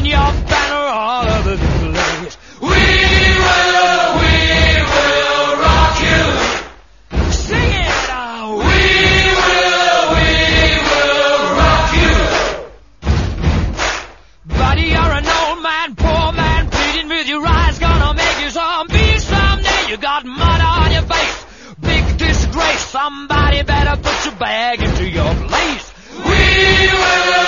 waving your banner all over the place. We will rock you. Sing it out. We will rock you. Buddy, you're an old man, poor man, pleading with your eyes, gonna make you zombie someday. You got mud on your face, big disgrace. Somebody better put your bag into your place. We will